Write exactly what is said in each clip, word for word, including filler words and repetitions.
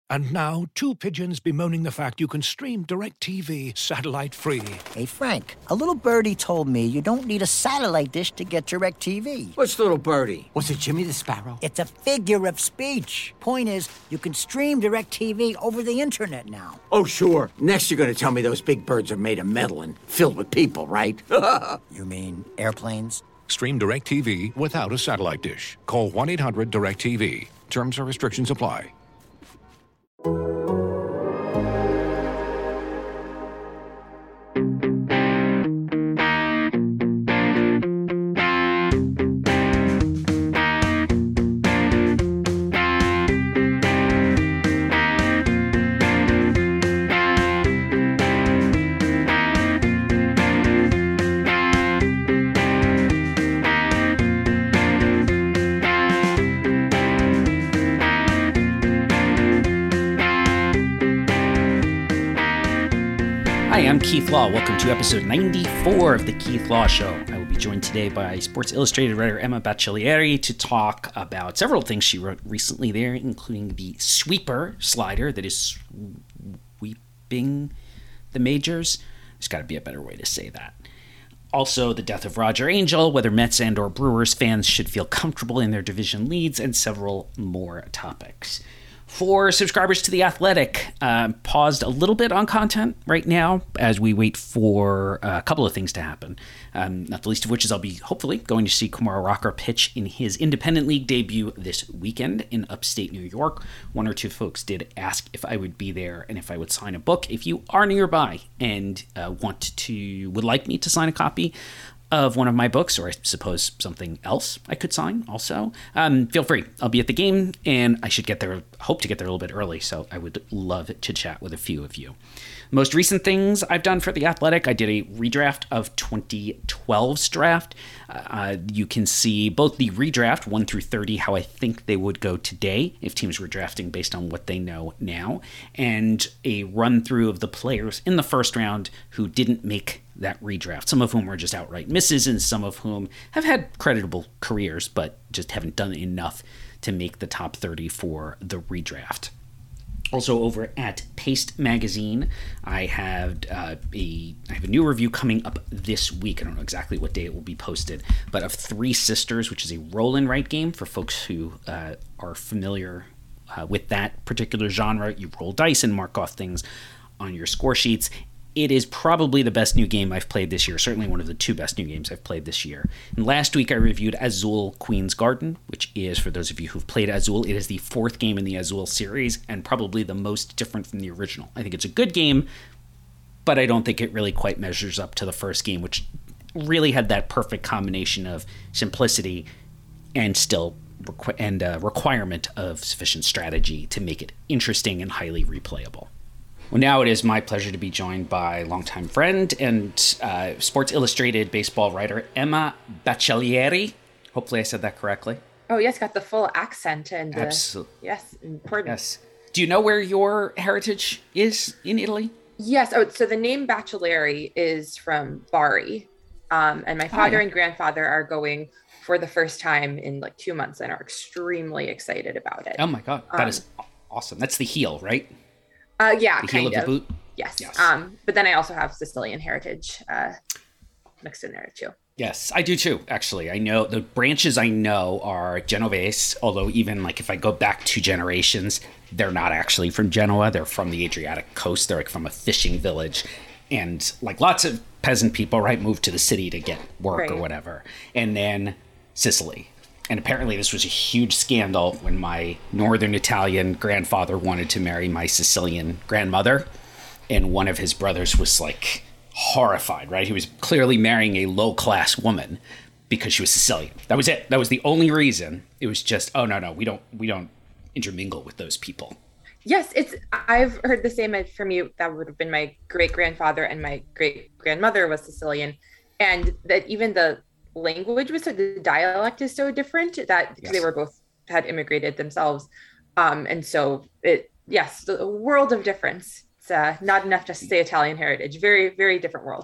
And now, two pigeons bemoaning the fact you can stream DirecTV satellite-free. Hey, Frank, a little birdie told me you don't need a satellite dish to get DirecTV. What's little birdie? Was it Jimmy the Sparrow? It's a figure of speech. Point is, you can stream DirecTV over the internet now. Oh, sure. Next you're going to tell me those big birds are made of metal and filled with people, right? You mean airplanes? Stream DirecTV without a satellite dish. Call one eight hundred direct T V. Terms and restrictions apply. Hi, I'm Keith Law. Welcome to episode ninety-four of The Keith Law Show. I will be joined today by Sports Illustrated writer Emma Baccellieri to talk about several things she wrote recently there, including the sweeper slider that is sweeping the majors. There's got to be a better way to say that. Also, the death of Roger Angell, whether Mets and or Brewers fans should feel comfortable in their division leads, and several more topics. For subscribers to The Athletic, uh, paused a little bit on content right now as we wait for a couple of things to happen. Um, not the least of which is I'll be hopefully going to see Kumar Rocker pitch in his independent league debut this weekend in upstate New York. One or two folks did ask if I would be there and if I would sign a book. If you are nearby and uh, want to, would like me to sign a copy of one of my books, or I suppose something else I could sign also, um, feel free. I'll be at the game, and I should get there, hope to get there a little bit early, so I would love to chat with a few of you. Most recent things I've done for The Athletic, I did a redraft of twenty twelve's draft. Uh, you can see both the redraft, one through thirty, how I think they would go today if teams were drafting based on what they know now, and a run-through of the players in the first round who didn't make that redraft, some of whom were just outright misses and some of whom have had creditable careers but just haven't done enough to make the top thirty for the redraft. Also over at Paste Magazine, I have uh, a I have a new review coming up this week. I don't know exactly what day it will be posted, but of Three Sisters, which is a roll and write game for folks who uh, are familiar uh, with that particular genre. You roll dice and mark off things on your score sheets. It is probably the best new game I've played this year, certainly one of the two best new games I've played this year. And last week I reviewed Azul Queen's Garden, which is, for those of you who've played Azul, it is the fourth game in the Azul series and probably the most different from the original. I think it's a good game, but I don't think it really quite measures up to the first game, which really had that perfect combination of simplicity and still requ- and uh, requirement of sufficient strategy to make it interesting and highly replayable. Well, now it is my pleasure to be joined by longtime friend and uh, Sports Illustrated baseball writer Emma Baccellieri. Hopefully I said that correctly. Oh, yes, got the full accent. and uh, Absolutely. Yes, important. Yes. Do you know where your heritage is in Italy? Yes. Oh, so the name Baccellieri is from Bari. Um, and my father oh, yeah. and grandfather are going for the first time in like two months and are extremely excited about it. Oh, my God. That um, is awesome. That's the heel, right? Uh, yeah, the kind heel of. of. The boot? Yes. yes. Um, but then I also have Sicilian heritage uh, mixed in there too. Yes, I do too, actually. I know the branches I know are Genovese, although even like if I go back two generations, they're not actually from Genoa. They're from the Adriatic coast. They're like from a fishing village. And like lots of peasant people, right, moved to the city to get work right. or whatever. And then Sicily. And apparently this was a huge scandal when my northern Italian grandfather wanted to marry my Sicilian grandmother. And one of his brothers was like horrified, right? He was clearly marrying a low-class woman because she was Sicilian. That was it. That was the only reason. It was just, oh, no, no, we don't, we don't intermingle with those people. Yes, it's. I've heard the same from you. That would have been my great-grandfather, and my great-grandmother was Sicilian. And that even the language was so, the dialect is so different that because yes. they were both had immigrated themselves, um and so it yes a world of difference. It's uh, not enough just to say Italian heritage. Very very different worlds.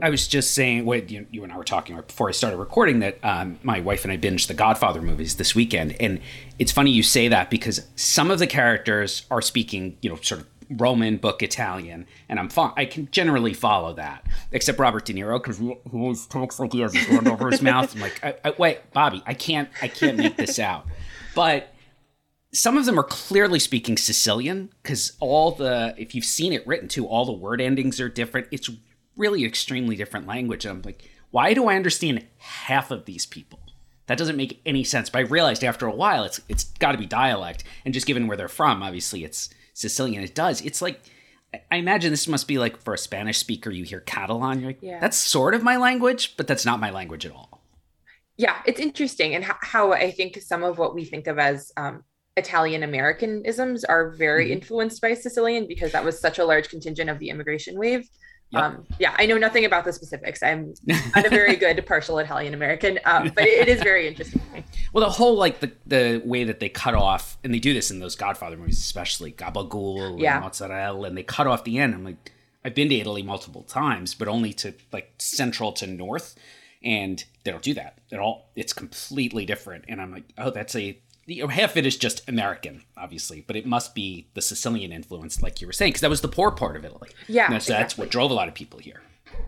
I was just saying, what you, you and I were talking right before I started recording, that um, my wife and I binged the Godfather movies this weekend. And it's funny you say that because some of the characters are speaking, you know, sort of Roman book Italian, and I'm fine. I can generally follow that, except Robert De Niro, because he always talks like he has his hand over his mouth. I'm like, I, I, wait, Bobby, I can't, I can't make this out. But some of them are clearly speaking Sicilian, because all the, if you've seen it written too, all the word endings are different. It's really extremely different language. And I'm like, why do I understand half of these people? That doesn't make any sense. But I realized after a while, it's it's got to be dialect, and just given where they're from, obviously it's Sicilian. It does. It's like, I imagine this must be like for a Spanish speaker, you hear Catalan, you're like, yeah. That's sort of my language, but that's not my language at all. Yeah, it's interesting. And how, how I think some of what we think of as um, Italian Americanisms are very mm-hmm. influenced by Sicilian, because that was such a large contingent of the immigration wave. Yep. Um, yeah, I know nothing about the specifics. I'm not a very good partial Italian American, um, but it, it is very interesting to me. Well, the whole, like, the, the way that they cut off, and they do this in those Godfather movies, especially Gabagool yeah. and mozzarella, and they cut off the end. I'm like, I've been to Italy multiple times, but only to, like, central to north, and they don't do that at all. It's completely different. And I'm like, oh, that's a... You know, half of it is just American, obviously, but it must be the Sicilian influence, like you were saying, because that was the poor part of Italy. Yeah, so exactly. That's what drove a lot of people here.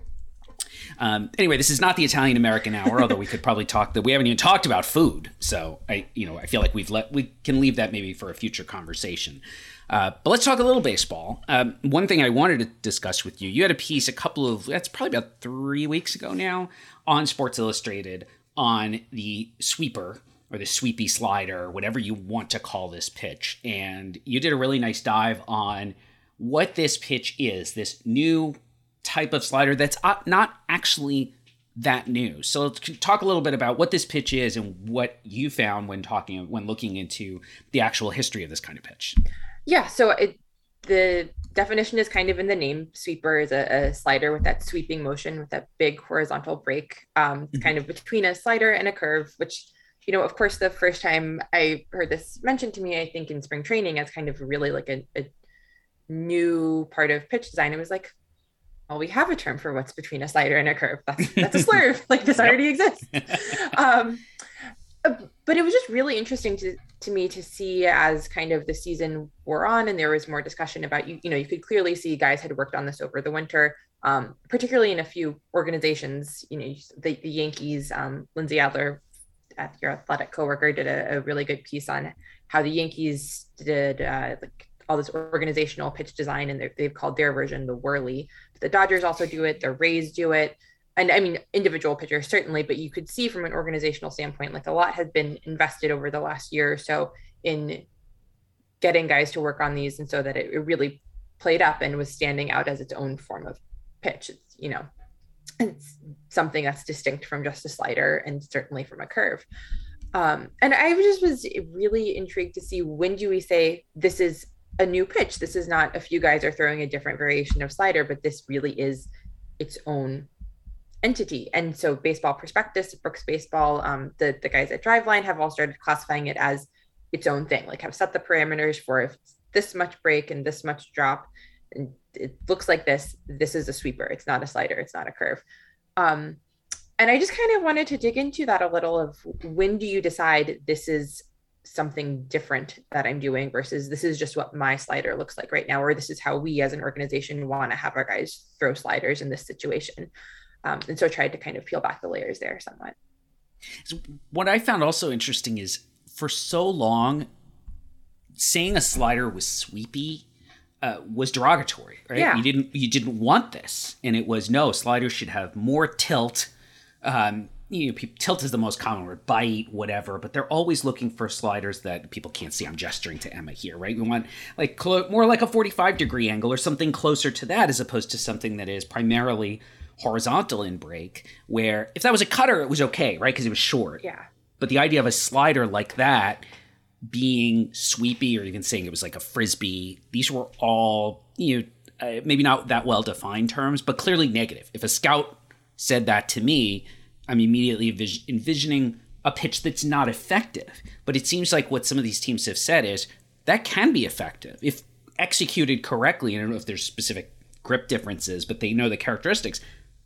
Um, anyway, this is not the Italian American hour, although we could probably talk that we haven't even talked about food. So I, you know, I feel like we've let we can leave that maybe for a future conversation. Uh, but let's talk a little baseball. Um, one thing I wanted to discuss with you, you had a piece a couple of that's probably about three weeks ago now on Sports Illustrated on the sweeper, or the sweepy slider, whatever you want to call this pitch. And you did a really nice dive on what this pitch is, this new type of slider that's not actually that new. So let's talk a little bit about what this pitch is and what you found when talking, when looking into the actual history of this kind of pitch. Yeah, so it, the definition is kind of in the name. Sweeper is a, a slider with that sweeping motion, with that big horizontal break, um, mm-hmm. kind of between a slider and a curve, which, you know, of course, the first time I heard this mentioned to me, I think in spring training, as kind of really like a, a new part of pitch design, it was like, well, we have a term for what's between a slider and a curve. That's, that's a slurve. Like, this already exists. Um, but it was just really interesting to, to me to see as kind of the season wore on, and there was more discussion about, you, you know, you could clearly see guys had worked on this over the winter, um, particularly in a few organizations. You know, the, the Yankees, um, Lindsay Adler, your athletic coworker, did a, a really good piece on how the Yankees did uh, like all this organizational pitch design, and they've called their version the Whirly. The Dodgers also do it. The Rays do it. And I mean, individual pitchers certainly, but you could see from an organizational standpoint, like a lot has been invested over the last year or so in getting guys to work on these, and so that it, it really played up and was standing out as its own form of pitch. It's, you know, it's something that's distinct from just a slider and certainly from a curve. Um, and I just was really intrigued to see, when do we say this is a new pitch? This is not a few guys are throwing a different variation of slider, but this really is its own entity. And so Baseball Prospectus, Brooks Baseball, um, the, the guys at Driveline have all started classifying it as its own thing, like have set the parameters for if it's this much break and this much drop, and it looks like this, this is a sweeper. It's not a slider. It's not a curve. Um, and I just kind of wanted to dig into that a little of, when do you decide this is something different that I'm doing versus this is just what my slider looks like right now, or this is how we as an organization want to have our guys throw sliders in this situation. Um, and so I tried to kind of peel back the layers there somewhat. So what I found also interesting is, for so long, saying a slider was sweepy uh, was derogatory, right? Yeah. You didn't you didn't want this, and it was, no, sliders should have more tilt. Um, you know, people, tilt is the most common word, bite, whatever, but they're always looking for sliders that people can't see. I'm gesturing to Emma here, right? We want like clo- more like a forty-five degree angle or something closer to that, as opposed to something that is primarily horizontal in break, where if that was a cutter, it was okay, right? Because it was short. Yeah. But the idea of a slider like that being sweepy, or even saying it was like a frisbee, these were all, you know, uh, maybe not that well-defined terms, but clearly negative. If a scout said that to me, I'm immediately envis- envisioning a pitch that's not effective. But it seems like what some of these teams have said is that can be effective if executed correctly. I don't know if there's specific grip differences, but they know the characteristics.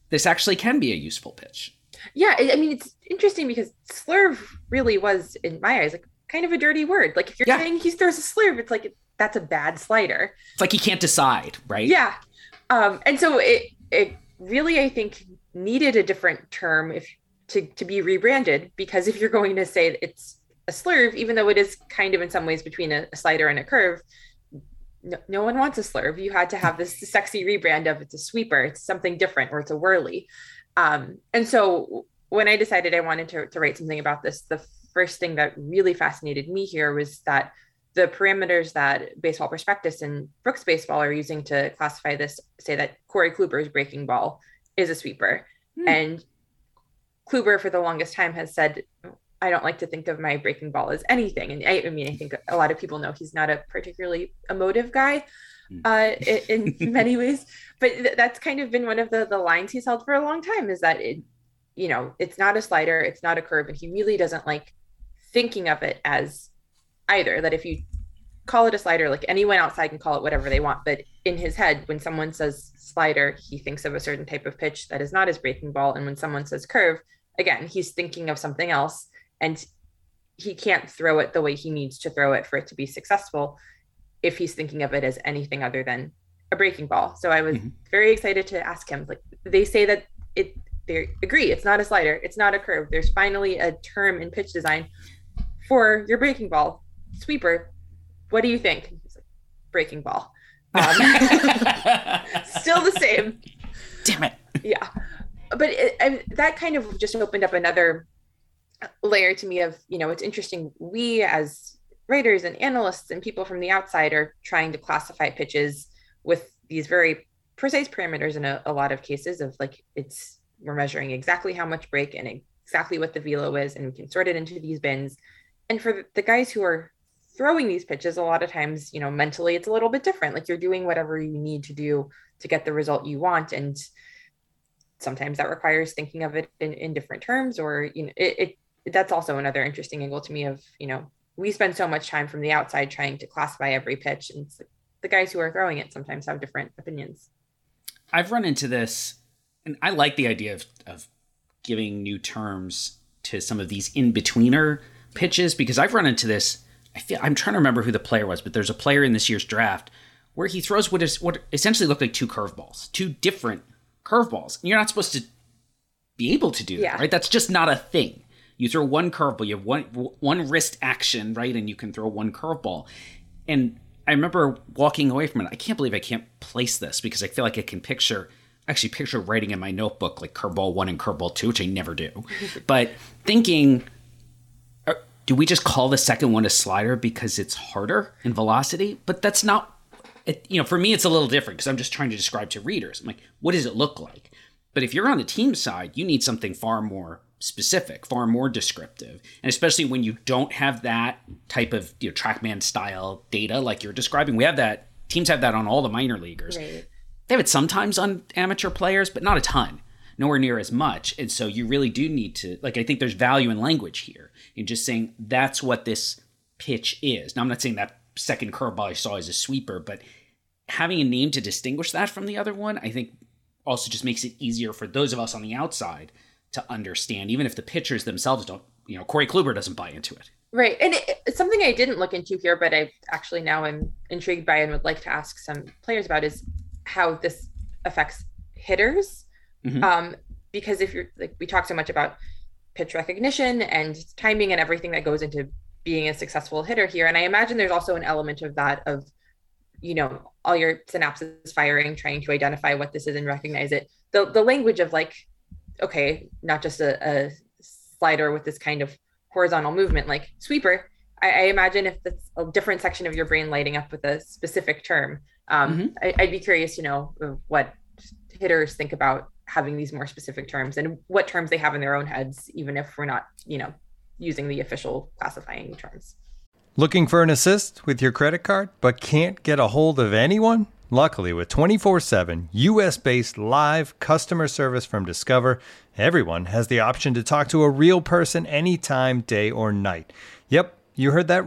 this actually can be a useful pitch. Yeah, I mean, it's interesting because slurve really was, in my eyes, like kind of a dirty word. Like if you're yeah. saying he throws a slurve, it's like that's a bad slider. It's like he can't decide, right? Yeah. Um, and so it it really, I think, needed a different term if to, to be rebranded, because if you're going to say it's a slurve, even though it is kind of in some ways between a, a slider and a curve, no, no one wants a slurve. You had to have this sexy rebrand of it's a sweeper, it's something different, or it's a whirly. Um, and so when I decided I wanted to, to write something about this, the first thing that really fascinated me here was that the parameters that Baseball Prospectus and Brooks Baseball are using to classify this say that Corey Kluber's breaking ball is a sweeper. Hmm. And Kluber for the longest time has said, I don't like to think of my breaking ball as anything. And I, I mean, I think a lot of people know he's not a particularly emotive guy uh, in, in many ways, but th- that's kind of been one of the, the lines he's held for a long time, is that, it, you know, it's not a slider, it's not a curve. And he really doesn't like thinking of it as either, that if you call it a slider, like anyone outside can call it whatever they want. But in his head, when someone says slider, he thinks of a certain type of pitch that is not his breaking ball. And when someone says curve, again, he's thinking of something else, and he can't throw it the way he needs to throw it for it to be successful if he's thinking of it as anything other than a breaking ball. So I was mm-hmm. very excited to ask him, like, they say that it, they agree, it's not a slider, it's not a curve. There's finally a term in pitch design for your breaking ball, sweeper. What do you think? He's like, breaking ball. Um, still the same. Damn it. Yeah. But it, I, that kind of just opened up another layer to me of, you know, it's interesting. We as writers and analysts and people from the outside are trying to classify pitches with these very precise parameters in a, a lot of cases of like, it's, we're measuring exactly how much break and exactly what the velo is, and we can sort it into these bins. And for the guys who are throwing these pitches, a lot of times, you know, mentally it's a little bit different. Like you're doing whatever you need to do to get the result you want. And sometimes that requires thinking of it in, in different terms, or, you know, it, it that's also another interesting angle to me of, you know, we spend so much time from the outside trying to classify every pitch, and the guys who are throwing it sometimes have different opinions. I've run into this, and I like the idea of, of giving new terms to some of these in-betweener pitches, because I've run into this. I feel I'm trying to remember who the player was, but there's a player in this year's draft where he throws what is what essentially look like two curveballs, two different curveballs. And you're not supposed to be able to do that, yeah. right? That's just not a thing. You throw one curveball, you have one one wrist action, right? And you can throw one curveball. And I remember walking away from it. I can't believe I can't place this, because I feel like I can picture, actually picture writing in my notebook like curveball one and curveball two, which I never do. But thinking, do we just call the second one a slider because it's harder in velocity? But that's not, it, you know, for me, it's a little different because I'm just trying to describe to readers. I'm like, what does it look like? But if you're on the team side, you need something far more specific, far more descriptive. And especially when you don't have that type of, you know, TrackMan style data like you're describing. We have that, teams have that on all the minor leaguers. Right. They have it sometimes on amateur players, but not a ton. Nowhere near as much. And so you really do need to, like, I think there's value in language here in just saying that's what this pitch is. Now, I'm not saying that second curveball I saw is a sweeper, but having a name to distinguish that from the other one, I think also just makes it easier for those of us on the outside to understand, even if the pitchers themselves don't, you know, Corey Kluber doesn't buy into it. Right. And it, it's something I didn't look into here, but I actually now I'm intrigued by and would like to ask some players about is how this affects hitters. Mm-hmm. Um, because if you're like, we talk so much about pitch recognition and timing and everything that goes into being a successful hitter here. And I imagine there's also an element of that of, you know, all your synapses firing, trying to identify what this is and recognize it. The the language of like, okay, not just a, a slider with this kind of horizontal movement, like sweeper. I, I imagine if that's a different section of your brain lighting up with a specific term. Um, mm-hmm. I, I'd be curious to know what hitters think about having these more specific terms and what terms they have in their own heads, even if we're not, you know, using the official classifying terms. Looking for an assist with your credit card, but can't get a hold of anyone? Luckily, with twenty-four seven U S-based live customer service from Discover, everyone has the option to talk to a real person anytime, day or night. Yep, you heard that right.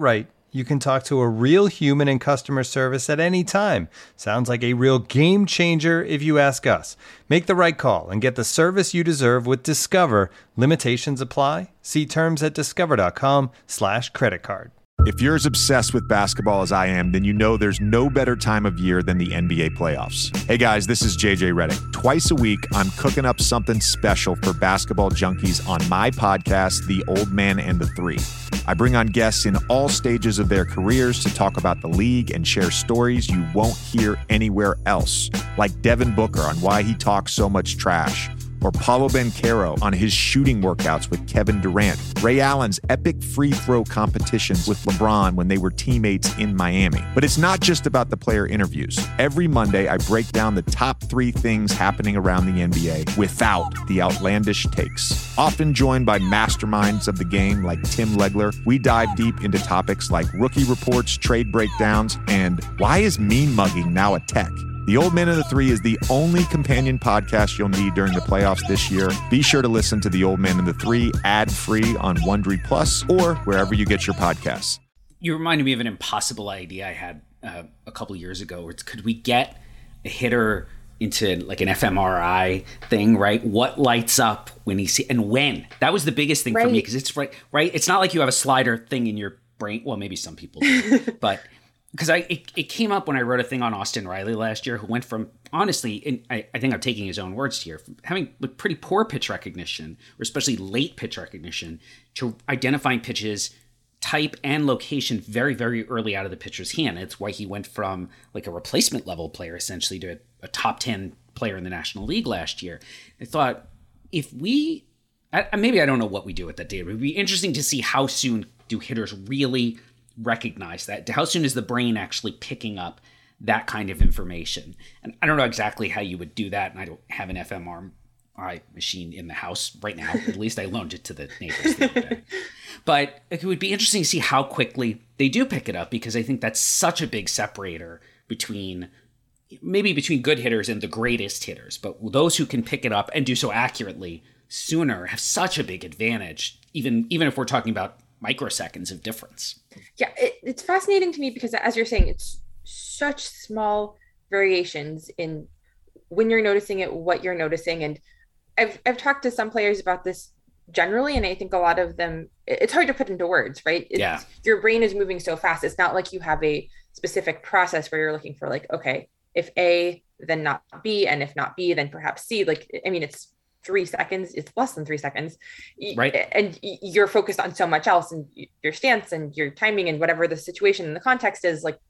You can talk to a real human in customer service at any time. Sounds like a real game changer if you ask us. Make the right call and get the service you deserve with Discover. Limitations apply. See terms at discover.com slash credit card. If you're as obsessed with basketball as I am, then you know there's no better time of year than the N B A playoffs. Hey guys, this is J J Redick. Twice a week, I'm cooking up something special for basketball junkies on my podcast, The Old Man and the Three. I bring on guests in all stages of their careers to talk about the league and share stories you won't hear anywhere else, like Devin Booker on why he talks so much trash, or Paolo Banchero on his shooting workouts with Kevin Durant, Ray Allen's epic free throw competitions with LeBron when they were teammates in Miami. But it's not just about the player interviews. Every Monday, I break down the top three things happening around the N B A without the outlandish takes. Often joined by masterminds of the game like Tim Legler, we dive deep into topics like rookie reports, trade breakdowns, and why is mean mugging now a tech? The Old Man and the Three is the only companion podcast you'll need during the playoffs this year. Be sure to listen to The Old Man and the Three ad-free on Wondery Plus or wherever you get your podcasts. You reminded me of an impossible idea I had uh, a couple years ago. Where it's, could we get a hitter into like an f M R I thing, right? What lights up when he see and when? That was the biggest thing right. for me because it's right, right. It's not like you have a slider thing in your brain. Well, maybe some people do, but. Because I it, it came up when I wrote a thing on Austin Riley last year, who went from, honestly, and I, I think I'm taking his own words here, from having like, pretty poor pitch recognition, or especially late pitch recognition, to identifying pitches, type, and location very, very early out of the pitcher's hand. It's why he went from like a replacement level player, essentially, to a, a top ten player in the National League last year. I thought, if we, I, maybe I don't know what we do with that data, but it would be interesting to see how soon do hitters really recognize that. How soon is the brain actually picking up that kind of information? And I don't know exactly how you would do that, and I don't have an f M R I machine in the house right now. At least I loaned it to the neighbors the other day. But it would be interesting to see how quickly they do pick it up, because I think that's such a big separator between maybe between good hitters and the greatest hitters. But those who can pick it up and do so accurately sooner have such a big advantage, even even if we're talking about microseconds of difference. Yeah, it, it's fascinating to me because, as you're saying, it's such small variations in when you're noticing it, what you're noticing. And I've I've talked to some players about this generally, and I think a lot of them, it's hard to put into words, right? It's, yeah. Your brain is moving so fast. It's not like you have a specific process where you're looking for like, okay, if A, then not B, and if not B, then perhaps C. Like, I mean, it's three seconds, it's less than three seconds. Right. And you're focused on so much else, and your stance and your timing and whatever the situation and the context is, like,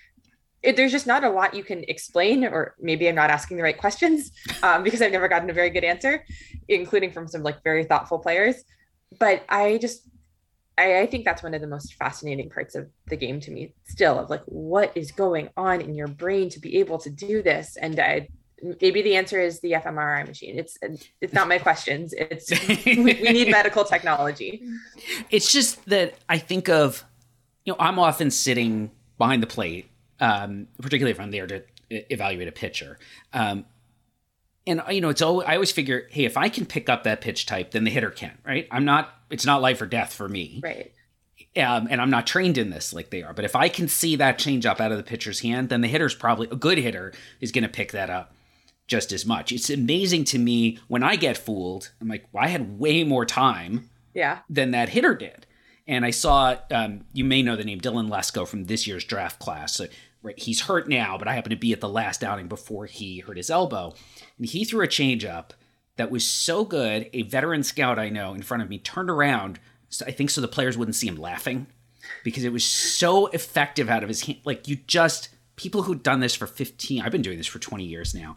it, there's just not a lot you can explain, or maybe I'm not asking the right questions um, because I've never gotten a very good answer, including from some like very thoughtful players. But I just, I, I think that's one of the most fascinating parts of the game to me still, of like, what is going on in your brain to be able to do this? And I, maybe the answer is the f M R I machine. It's it's not my questions. It's we, we need medical technology. It's just that I think of, you know, I'm often sitting behind the plate, um, particularly if I'm there to evaluate a pitcher. Um, and, you know, it's always, I always figure, hey, if I can pick up that pitch type, then the hitter can, right? I'm not, it's not life or death for me. Right. Um, and I'm not trained in this like they are. But if I can see that change up out of the pitcher's hand, then the hitter's probably, a good hitter is going to pick that up just as much. It's amazing to me when I get fooled. I'm like, well, I had way more time yeah. than that hitter did. And I saw, um, you may know the name Dylan Lesko from this year's draft class. So, right, he's hurt now, but I happened to be at the last outing before he hurt his elbow. And he threw a changeup that was so good, a veteran scout I know in front of me turned around, so I think so the players wouldn't see him laughing, because it was so effective out of his hand. Like, you just, people who've done this for fifteen, I've been doing this for twenty years now,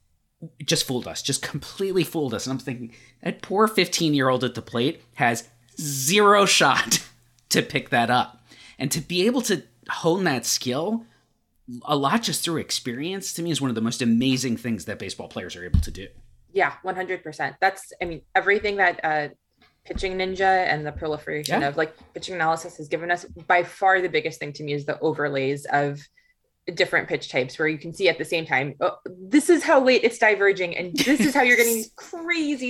just fooled us, just completely fooled us. And I'm thinking, that poor fifteen-year-old at the plate has zero shot to pick that up. And to be able to hone that skill, a lot just through experience, to me is one of the most amazing things that baseball players are able to do. Yeah, one hundred percent. That's, I mean, everything that uh, Pitching Ninja and the proliferation yeah. of like pitching analysis has given us, by far the biggest thing to me is the overlays of different pitch types, where you can see at the same time, oh, this is how late it's diverging, and this is how you're getting these crazy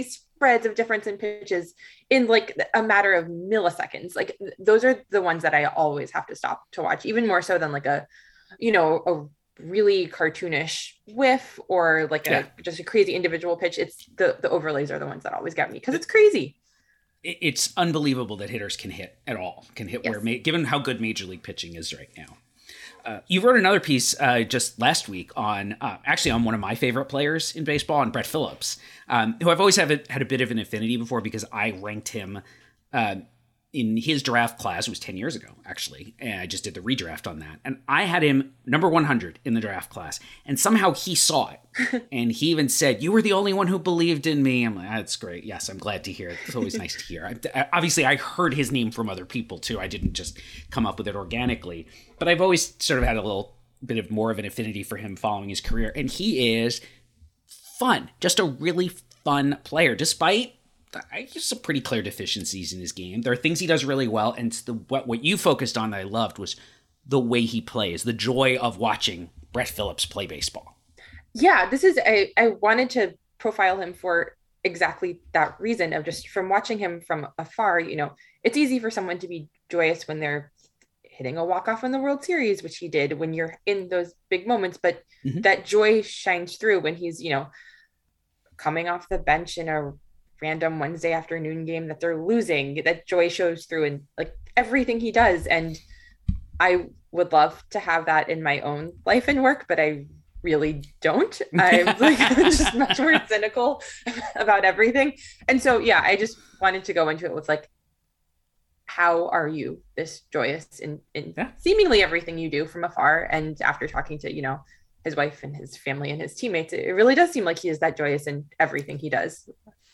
spreads of difference in pitches in like a matter of milliseconds. Like those are the ones that I always have to stop to watch, even more so than like a, you know, a really cartoonish whiff or like a, yeah. just a crazy individual pitch. It's the, the overlays are the ones that always get me because it's crazy. It's unbelievable that hitters can hit at all, can hit yes. where, given how good Major League pitching is right now. Uh, you wrote another piece uh, just last week on, uh, actually on one of my favorite players in baseball, on Brett Phillips, um, who I've always have a, had a bit of an affinity before because I ranked him uh, in his draft class. It was ten years ago, actually, and I just did the redraft on that. And I had him number one hundred in the draft class, and somehow he saw it. And he even said, "You were the only one who believed in me." I'm like, "That's great. Yes, I'm glad to hear it. It's always nice to hear." I, obviously, I heard his name from other people, too. I didn't just come up with it organically. But I've always sort of had a little bit of more of an affinity for him following his career. And he is fun. Just a really fun player, despite I guess some pretty clear deficiencies in his game. There are things he does really well, and the what, what you focused on that I loved was the way he plays, the joy of watching Brett Phillips play baseball. Yeah, this is, I, I wanted to profile him for exactly that reason of just from watching him from afar. You know, it's easy for someone to be joyous when they're hitting a walk-off in the World Series, which he did when you're in those big moments, but mm-hmm. that joy shines through when he's, you know, coming off the bench in a random Wednesday afternoon game that they're losing. That joy shows through in like everything he does. And I would love to have that in my own life and work, but I really don't. I'm like just much more cynical about everything. And so, yeah, I just wanted to go into it with like, how are you this joyous in, in yeah. seemingly everything you do from afar? And after talking to, you know, his wife and his family and his teammates, it really does seem like he is that joyous in everything he does.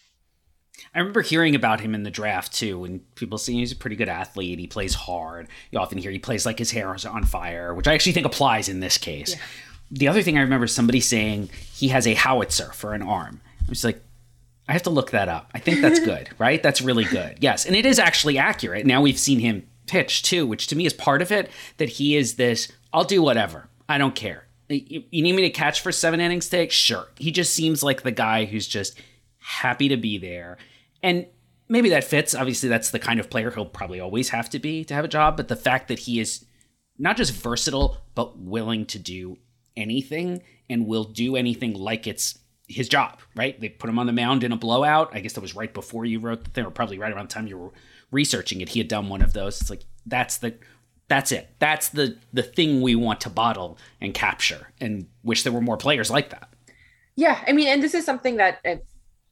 I remember hearing about him in the draft too, and people saying he's a pretty good athlete. He plays hard. You often hear he plays like his hair is on fire, which I actually think applies in this case. Yeah. The other thing I remember somebody saying he has a howitzer for an arm. I was like, I have to look that up. I think that's good, right? That's really good. Yes, and it is actually accurate. Now we've seen him pitch too, which to me is part of it, that he is this, I'll do whatever. I don't care. You need me to catch for seven innings today? Sure. He just seems like the guy who's just happy to be there. And maybe that fits. Obviously, that's the kind of player he'll probably always have to be to have a job. But the fact that he is not just versatile, but willing to do anything and will do anything like it's his job, right? They put him on the mound in a blowout. I guess that was right before you wrote the thing, or probably right around the time you were researching it. He had done one of those. It's like, that's the, that's it. That's the, the thing we want to bottle and capture, and wish there were more players like that. Yeah. I mean, and this is something that uh,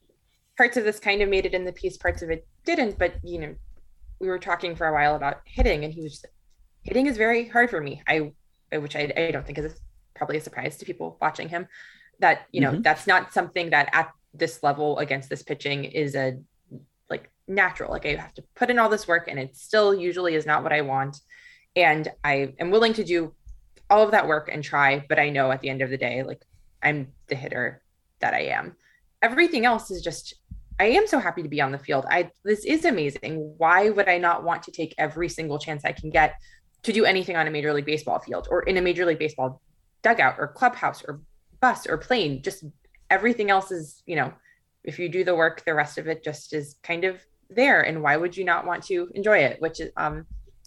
parts of this kind of made it in the piece, parts of it didn't, but you know, we were talking for a while about hitting, and he was just, hitting is very hard for me. I, which I, I don't think is a, probably a surprise to people watching him, that, you know, mm-hmm. that's not something that at this level against this pitching is a like natural, like I have to put in all this work and it still usually is not what I want. And I am willing to do all of that work and try, but I know at the end of the day, like I'm the hitter that I am. Everything else is just, I am so happy to be on the field. I, this is amazing. Why would I not want to take every single chance I can get to do anything on a Major League Baseball field or in a Major League Baseball dugout or clubhouse or bus or plane? Just everything else is, you know, if you do the work, the rest of it just is kind of there. And why would you not want to enjoy it? Which is, um,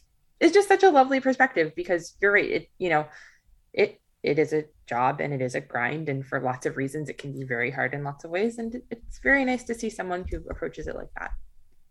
is just such a lovely perspective, because you're right. It, you know, it, it is a job and it is a grind. And for lots of reasons, it can be very hard in lots of ways. And it's very nice to see someone who approaches it like that.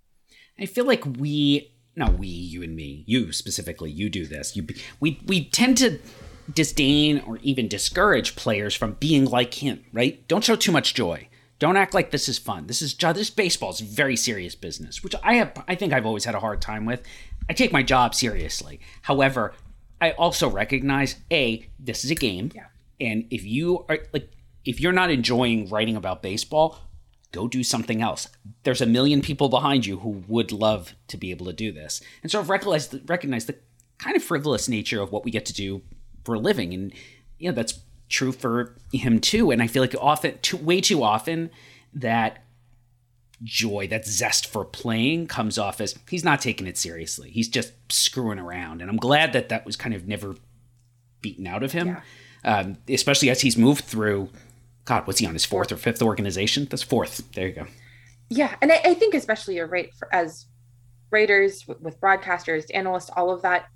I feel like we, not we, you and me, you specifically, you do this. You, we, we tend to disdain or even discourage players from being like him, right? Don't show too much joy. Don't act like this is fun. This is this baseball is very serious business, which I have. I think I've always had a hard time with. I take my job seriously. However, I also recognize, A, this is a game. Yeah. And if you are like, if you're not enjoying writing about baseball, go do something else. There's a million people behind you who would love to be able to do this. And sort of recognize, recognize the kind of frivolous nature of what we get to do for a living. And, you know, that's true for him too. And I feel like often, too, way too often, that joy, that zest for playing comes off as he's not taking it seriously. He's just screwing around. And I'm glad that that was kind of never beaten out of him, yeah. um, especially as he's moved through, God, what's he on, his fourth or fifth organization? That's fourth. There you go. Yeah. And I, I think especially you're right for, as writers with, with broadcasters, analysts, all of that,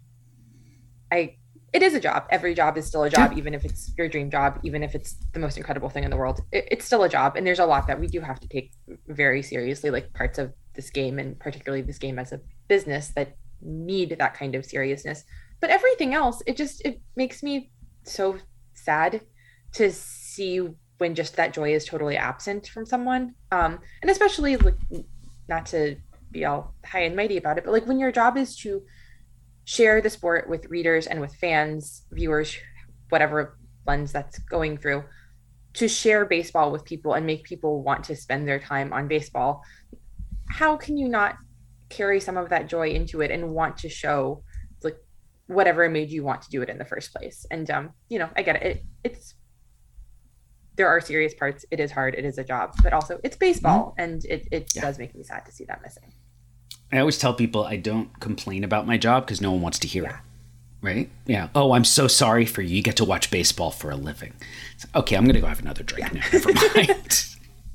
I, it is a job. Every job is still a job, yeah. Even if it's your dream job, even if it's the most incredible thing in the world, it, it's still a job. And there's a lot that we do have to take very seriously, like parts of this game, and particularly this game as a business, that need that kind of seriousness. But everything else, it just, it makes me so sad to see when just that joy is totally absent from someone. Um, and especially, like, not to be all high and mighty about it, but like when your job is to share the sport with readers and with fans, viewers, whatever lens that's going through, to share baseball with people and make people want to spend their time on baseball, how can you not carry some of that joy into it and want to show like whatever made you want to do it in the first place? And um, you know, I get it. it it's there are serious parts. It is hard. It is a job, but also it's baseball, mm-hmm. and it it yeah. does make me sad to see that missing. I always tell people I don't complain about my job because no one wants to hear yeah. it. Right? Yeah. Oh, I'm so sorry for you. You get to watch baseball for a living. So, okay, I'm going to go have another drink yeah. now. Never mind.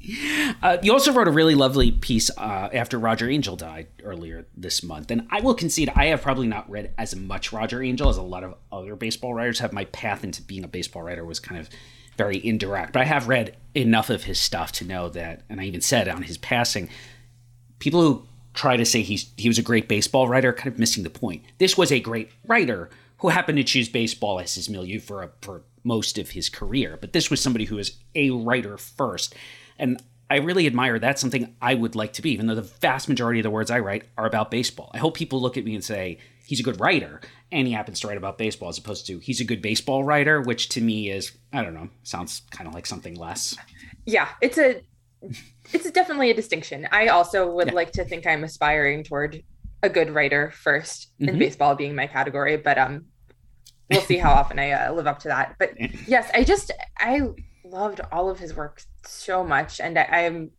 Uh, you also wrote a really lovely piece uh, after Roger Angell died earlier this month. And I will concede, I have probably not read as much Roger Angell as a lot of other baseball writers have. My path into being a baseball writer was kind of very indirect. But I have read enough of his stuff to know that, and I even said on his passing, people who try to say he's he was a great baseball writer are kind of missing the point. This was a great writer who happened to choose baseball as his milieu for, a, for most of his career. But this was somebody who was a writer first. And I really admire that's something I would like to be, even though the vast majority of the words I write are about baseball. I hope people look at me and say, he's a good writer, and he happens to write about baseball, as opposed to he's a good baseball writer, which to me is, I don't know, sounds kind of like something less. Yeah, it's a it's definitely a distinction. I also would yeah. like to think I'm aspiring toward a good writer first, mm-hmm. in baseball being my category, but um, we'll see how often I uh, live up to that. But yes, I just, I loved all of his work so much, and I, I'm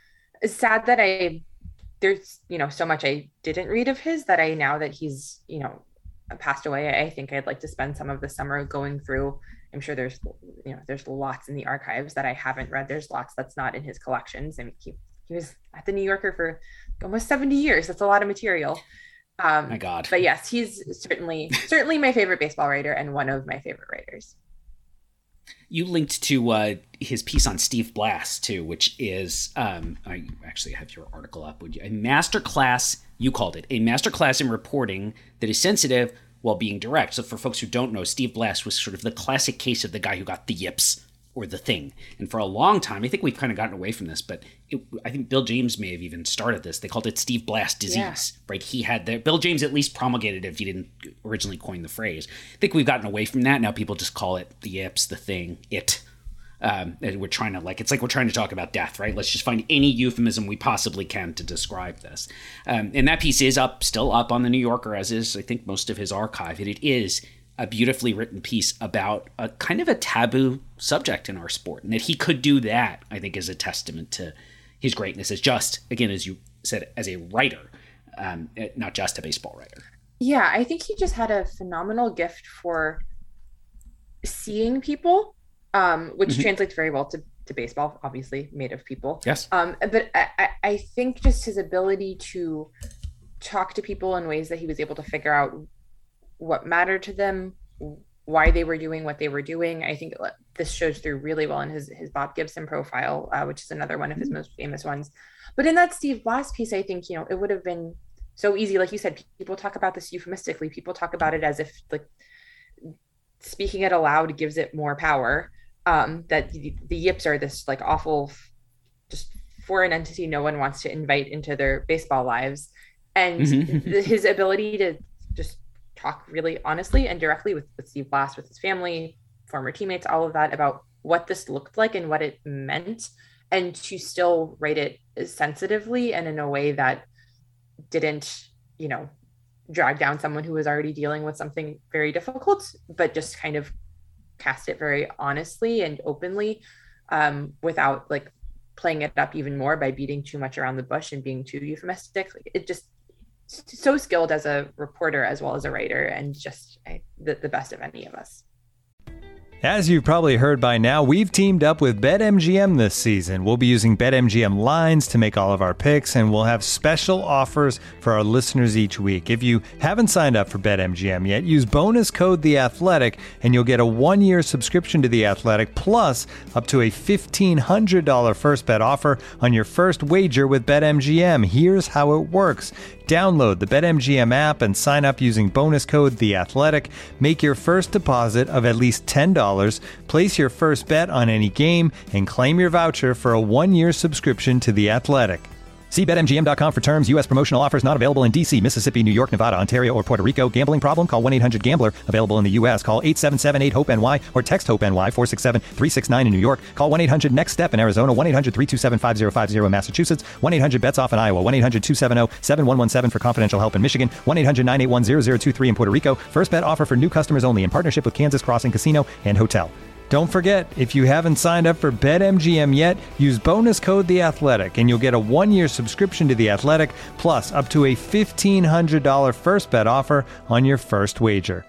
sad that I there's you know so much I didn't read of his that I now that he's you know passed away, I think I'd like to spend some of the summer going through. I'm sure there's you know there's lots in the archives that I haven't read. There's lots that's not in his collections. I mean, he, he was at the New Yorker for almost seventy years. That's a lot of material. Um, my God. But yes, he's certainly certainly my favorite baseball writer and one of my favorite writers. You linked to uh, his piece on Steve Blass, too, which is, um, I actually have your article up. Would you? A masterclass, you called it, a masterclass in reporting that is sensitive while being direct. So for folks who don't know, Steve Blass was sort of the classic case of the guy who got the yips or the thing. And for a long time, I think we've kind of gotten away from this, but it, I think Bill James may have even started this. They called it Steve Blass disease, yeah. right? He had the, Bill James at least promulgated it if he didn't originally coin the phrase. I think we've gotten away from that. Now people just call it the yips, the thing, it. Um, and we're trying to like, it's like we're trying to talk about death, right? Let's just find any euphemism we possibly can to describe this. Um, and that piece is up, still up on the New Yorker, as is, I think, most of his archive. And it is a beautifully written piece about a kind of a taboo subject in our sport. And that he could do that, I think, is a testament to his greatness as just, again, as you said, as a writer, um, not just a baseball writer. Yeah, I think he just had a phenomenal gift for seeing people, um, which mm-hmm. translates very well to, to baseball, obviously made of people. Yes. Um, but I, I think just his ability to talk to people in ways that he was able to figure out what mattered to them, why they were doing what they were doing. I think this shows through really well in his, his Bob Gibson profile, uh, which is another one of his most famous ones. But in that Steve Blass piece, I think, you know, it would have been so easy. Like you said, people talk about this euphemistically. People talk about it as if like speaking it aloud gives it more power. Um, that the, the yips are this like awful, just foreign entity no one wants to invite into their baseball lives. And mm-hmm. his ability to just talk really honestly and directly with, with Steve Blass, with his family, former teammates, all of that about what this looked like and what it meant, and to still write it sensitively and in a way that didn't, you know, drag down someone who was already dealing with something very difficult, but just kind of cast it very honestly and openly, um, without like playing it up even more by beating too much around the bush and being too euphemistic. Like, it just so skilled as a reporter as well as a writer, and just I, the, the best of any of us. As you've probably heard by now, we've teamed up with BetMGM this season. We'll be using BetMGM lines to make all of our picks, and we'll have special offers for our listeners each week. If you haven't signed up for BetMGM yet, use bonus code The Athletic, and you'll get a one-year subscription to The Athletic, plus up to a fifteen hundred dollars first bet offer on your first wager with BetMGM. Here's how it works. Download the BetMGM app and sign up using bonus code The Athletic. Make your first deposit of at least ten dollars, place your first bet on any game, and claim your voucher for a one-year subscription to The Athletic. See Bet M G M dot com for terms. U S promotional offers not available in D C, Mississippi, New York, Nevada, Ontario, or Puerto Rico. Gambling problem? Call one eight hundred gambler. Available in the U S. Call eight seven seven eight hope N Y or text HOPE-NY four six seven three six nine in New York. Call one eight hundred next step in Arizona. one eight hundred three two seven five zero five zero in Massachusetts. one eight hundred bets off in Iowa. one eight hundred two seven zero seven one one seven for confidential help in Michigan. one eight hundred nine eight one zero zero two three in Puerto Rico. First bet offer for new customers only in partnership with Kansas Crossing Casino and Hotel. Don't forget, if you haven't signed up for BetMGM yet, use bonus code The Athletic, and you'll get a one-year subscription to The Athletic, plus up to a fifteen hundred dollars first bet offer on your first wager.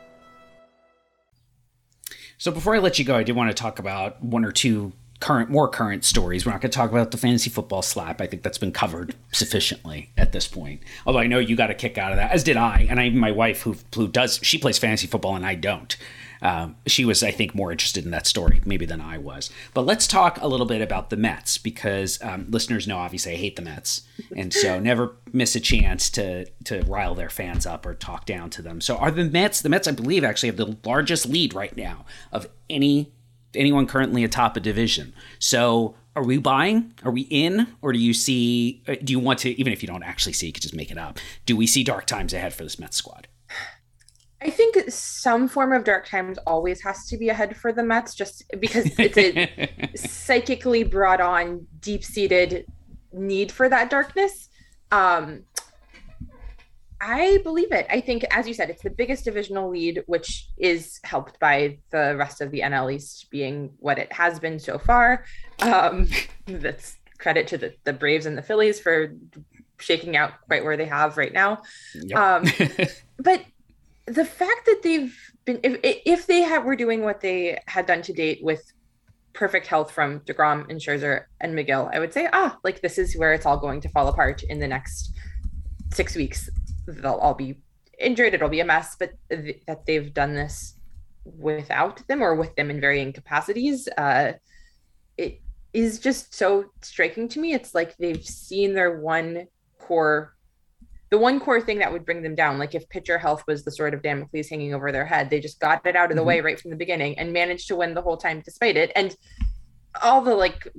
So before I let you go, I did want to talk about one or two current, more current stories. We're not going to talk about the fantasy football slap. I think that's been covered sufficiently at this point. Although I know you got a kick out of that, as did I. And I, my wife, who, who does, she plays fantasy football and I don't. Um, she was, I think, more interested in that story maybe than I was. But let's talk a little bit about the Mets, because um, listeners know, obviously, I hate the Mets. And so never miss a chance to to rile their fans up or talk down to them. So are the Mets, the Mets, I believe, actually have the largest lead right now of any anyone currently atop a division. So are we buying? Are we in? Or do you see, do you want to, even if you don't actually see, you could just make it up. Do we see dark times ahead for this Mets squad? I think some form of dark times always has to be ahead for the Mets, just because it's a psychically brought on, deep-seated need for that darkness. Um, I believe it. I think, as you said, it's the biggest divisional lead, which is helped by the rest of the N L East being what it has been so far. Um, that's credit to the, the Braves and the Phillies for shaking out right where they have right now. Yep. Um, but the fact that they've been, if if they had, were doing what they had done to date with perfect health from DeGrom and Scherzer and Miguel, I would say, ah, like this is where it's all going to fall apart in the next six weeks. They'll all be injured. It'll be a mess, but th- that they've done this without them or with them in varying capacities, uh, it is just so striking to me. It's like they've seen their one core the one core thing that would bring them down, like if pitcher health was the sort of Damocles hanging over their head, they just got it out of the mm-hmm. way right from the beginning and managed to win the whole time despite it. And all the like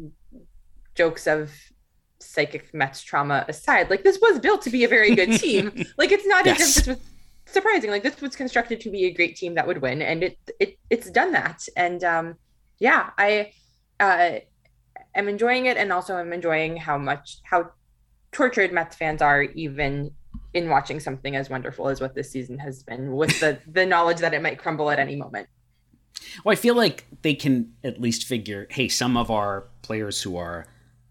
jokes of psychic Mets trauma aside, like this was built to be a very good team. Like it's not yes. as if this was surprising. Like this was constructed to be a great team that would win, and it it it's done that. And um, yeah, I uh, am enjoying it, and also I'm enjoying how much how tortured Mets fans are even in watching something as wonderful as what this season has been, with the the knowledge that it might crumble at any moment. Well, I feel like they can at least figure, hey, some of our players who are,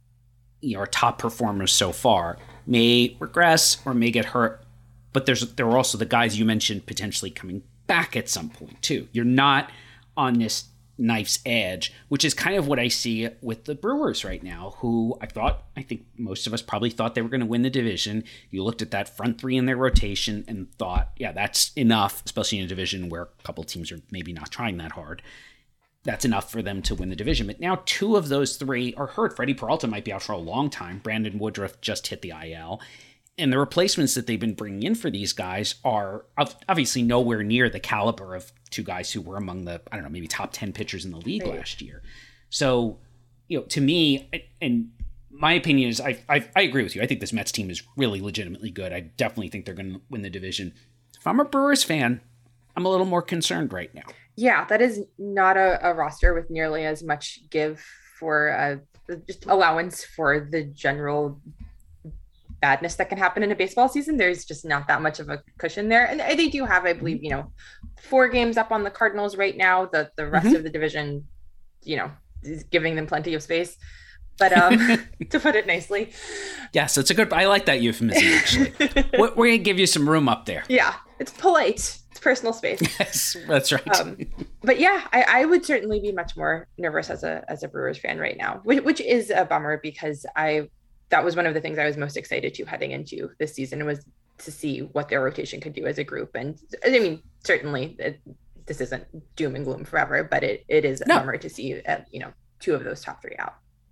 you know, our top performers so far may regress or may get hurt, but there's there are also the guys you mentioned potentially coming back at some point too. You're not on this knife's edge, which is kind of what I see with the Brewers right now, who I thought, I think most of us probably thought they were going to win the division. You looked at that front three in their rotation and thought, yeah, that's enough, especially in a division where a couple teams are maybe not trying that hard. That's enough for them to win the division. But now two of those three are hurt. Freddie Peralta might be out for a long time. Brandon Woodruff just hit the I L. And the replacements that they've been bringing in for these guys are obviously nowhere near the caliber of two guys who were among the, I don't know, maybe top ten pitchers in the league right. last year. So, you know, to me, and my opinion is, I, I I agree with you. I think this Mets team is really legitimately good. I definitely think they're going to win the division. If I'm a Brewers fan, I'm a little more concerned right now. Yeah, that is not a, a roster with nearly as much give for uh, just allowance for the general badness that can happen in a baseball season. There's just not that much of a cushion there. And they do have, I believe, you know, four games up on the Cardinals right now. The the rest mm-hmm. of the division, you know, is giving them plenty of space. But um, to put it nicely. Yes, it's a good, I like that euphemism, actually. We're going to give you some room up there. Yeah, it's polite. it's personal space. Yes, that's right. Um, but yeah, I, I would certainly be much more nervous as a as a Brewers fan right now, which, which is a bummer because I that was one of the things I was most excited to heading into this season was to see what their rotation could do as a group. And I mean, certainly it, this isn't doom and gloom forever, but it, it is a no. bummer to see, uh, you know, two of those top three out.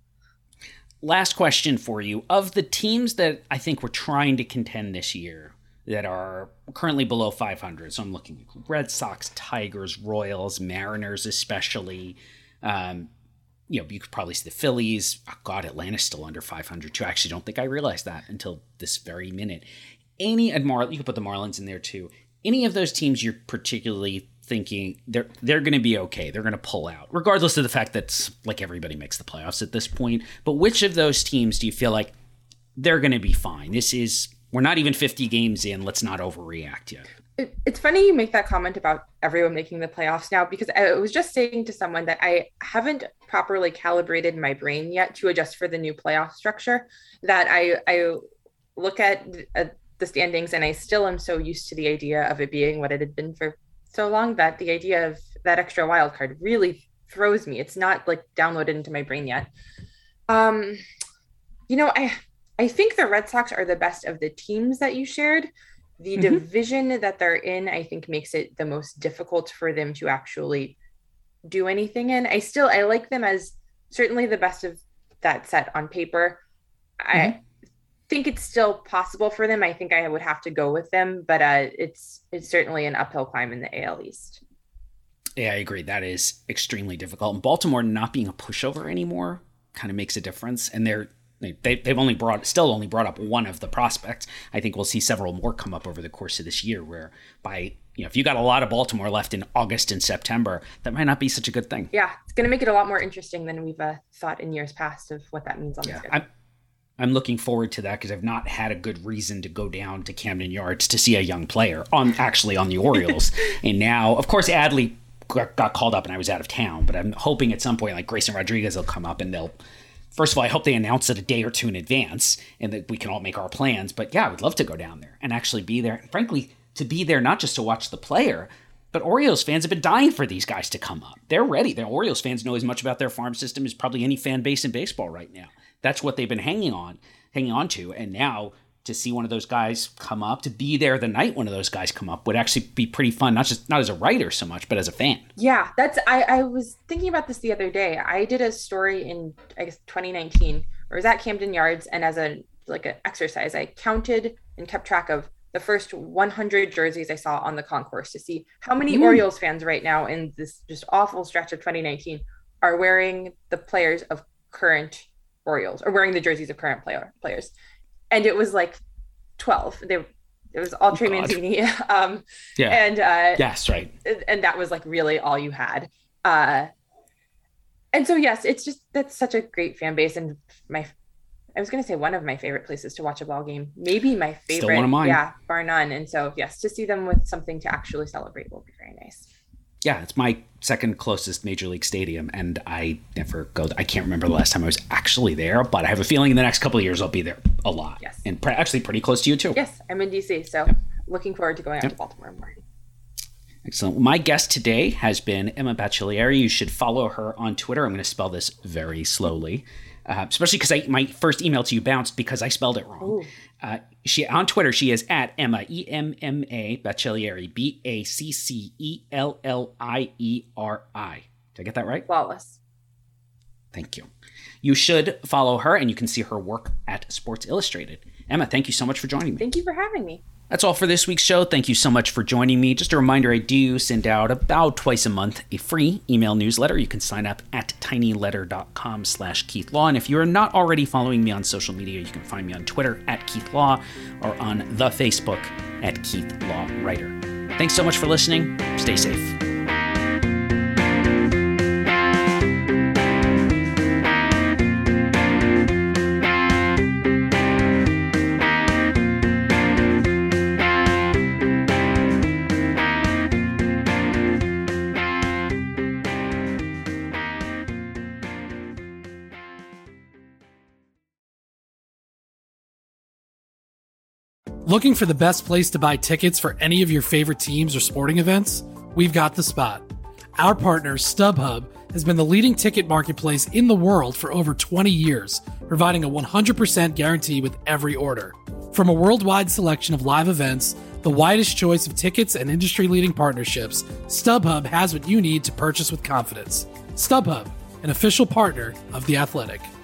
Last question for you. Of the teams that I think we're trying to contend this year that are currently below five hundred, so I'm looking at Red Sox, Tigers, Royals, Mariners especially, um, you know, you could probably see the Phillies. Oh God, Atlanta's still under five hundred too. I actually don't think I realized that until this very minute. Any, and Mar- you could put the Marlins in there too. Any of those teams you're particularly thinking they're they're going to be okay, they're going to pull out, regardless of the fact that like everybody makes the playoffs at this point. But which of those teams do you feel like they're going to be fine? This is, we're not even fifty games in. Let's not overreact yet. It, it's funny you make that comment about everyone making the playoffs now, because I was just saying to someone that I haven't properly calibrated my brain yet to adjust for the new playoff structure. That I I look at uh, the standings and I still am so used to the idea of it being what it had been for so long that the idea of that extra wild card really throws me. It's not like downloaded into my brain yet. Um, you know, I I think the Red Sox are the best of the teams that you shared. The mm-hmm. division that they're in, I think, makes it the most difficult for them to actually do anything in. I still, I like them as certainly the best of that set on paper. Mm-hmm. I think it's still possible for them. I think I would have to go with them, but uh, it's it's certainly an uphill climb in the A L East. Yeah, I agree. That is extremely difficult. And Baltimore not being a pushover anymore kind of makes a difference. And they're they they've only brought still only brought up one of the prospects. I think we'll see several more come up over the course of this year. Where by you know if you got a lot of Baltimore left in August and September, that might not be such a good thing. Yeah, it's going to make it a lot more interesting than we've uh, thought in years past of what that means on yeah, the schedule. I'm, I'm looking forward to that because I've not had a good reason to go down to Camden Yards to see a young player on actually on the Orioles. And now, of course, Adley got, got called up and I was out of town, but I'm hoping at some point like Grayson Rodriguez will come up and they'll, first of all, I hope they announce it a day or two in advance and that we can all make our plans. But yeah, I would love to go down there and actually be there. And frankly, to be there not just to watch the player, but Orioles fans have been dying for these guys to come up. They're ready. The Orioles fans know as much about their farm system as probably any fan base in baseball right now. That's what they've been hanging on, hanging on to. And now to see one of those guys come up, to be there the night one of those guys come up would actually be pretty fun. Not just not as a writer so much, but as a fan. Yeah, that's I, I was thinking about this the other day. I did a story in I guess twenty nineteen where I was at Camden Yards, and as a like an exercise, I counted and kept track of the first one hundred jerseys I saw on the concourse to see how many mm. Orioles fans right now in this just awful stretch of twenty nineteen are wearing the players of current Orioles or wearing the jerseys of current player players. And it was like twelve. They, it was all Trey oh, Mancini. Um, yeah. And, uh, yes, right. And that was like really all you had. Uh, and so, yes, it's just, that's such a great fan base. And my, I was going to say one of my favorite places to watch a ball game, maybe my favorite. Still one of mine. Yeah, bar none. And so, yes, to see them with something to actually celebrate will be very nice. Yeah, it's my second closest major league stadium, and I never go. I can't remember the last time I was actually there, but I have a feeling in the next couple of years I'll be there a lot. Yes, and pre- actually pretty close to you too. Yes, I'm in D C, so yep. looking forward to going out yep. to Baltimore more. Excellent. My guest today has been Emma Baccellieri. You should follow her on Twitter. I'm going to spell this very slowly, uh, especially because my first email to you bounced because I spelled it wrong. Uh, she on Twitter, she is at Emma, E M M A, Baccellieri, B A C C E L L I E R I. Did I get that right? Flawless. Thank you. You should follow her, and you can see her work at Sports Illustrated. Emma, thank you so much for joining me. Thank you for having me. That's all for this week's show. Thank you so much for joining me. Just a reminder, I do send out about twice a month a free email newsletter. You can sign up at tinyletter.com slash Keith Law. And if you're not already following me on social media, you can find me on Twitter at Keith Law or on the Facebook at Keith Law Writer. Thanks so much for listening. Stay safe. Looking for the best place to buy tickets for any of your favorite teams or sporting events? We've got the spot. Our partner, StubHub, has been the leading ticket marketplace in the world for over twenty years, providing a one hundred percent guarantee with every order. From a worldwide selection of live events, the widest choice of tickets and industry-leading partnerships, StubHub has what you need to purchase with confidence. StubHub, an official partner of The Athletic.